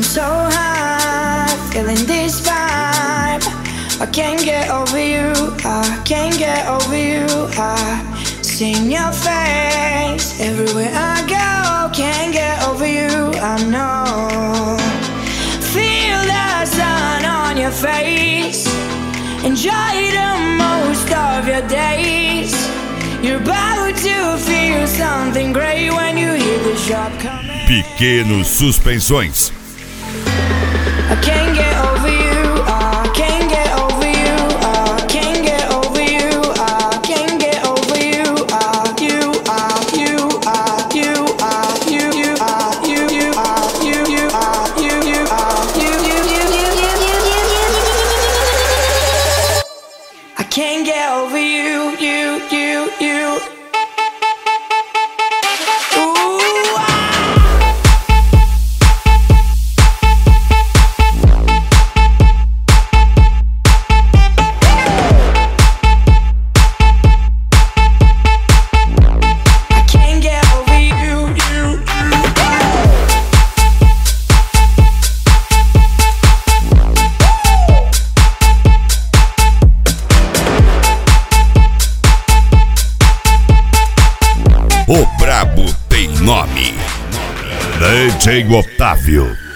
so high, feeling this vibe. I can't get over you, I can't get over you. I see your face everywhere I go. Can't get over you, I know. Feel the sun on your face. Enjoy the most of your days. You're about to feel something great when you hear the shop coming. Pequenos Suspensões. I can't get over you, I can't get over you, I can't get over you, I can't get over you, you are, you are, you are, you are, you are, you are, you are, I can't get over you, you. O brabo tem nome. DJ Otávio.